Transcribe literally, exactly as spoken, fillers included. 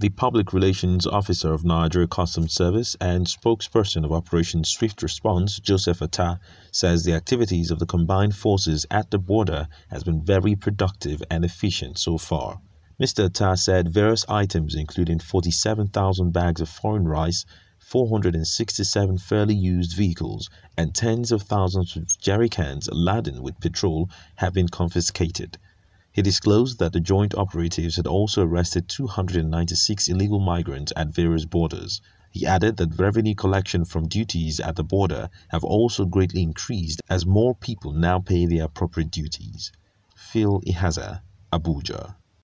The Public Relations Officer of Nigeria Customs Service and spokesperson of Operation Swift Response, Joseph Atta, says the activities of the combined forces at the border has been very productive and efficient so far. Mister Atta said various items including forty-seven thousand bags of foreign rice, four hundred sixty-seven fairly used vehicles, and tens of thousands of jerrycans laden with petrol have been confiscated. He disclosed that the joint operatives had also arrested two hundred ninety-six illegal migrants at various borders. He added that revenue collection from duties at the border have also greatly increased as more people now pay their appropriate duties. Phil Ihaza, Abuja.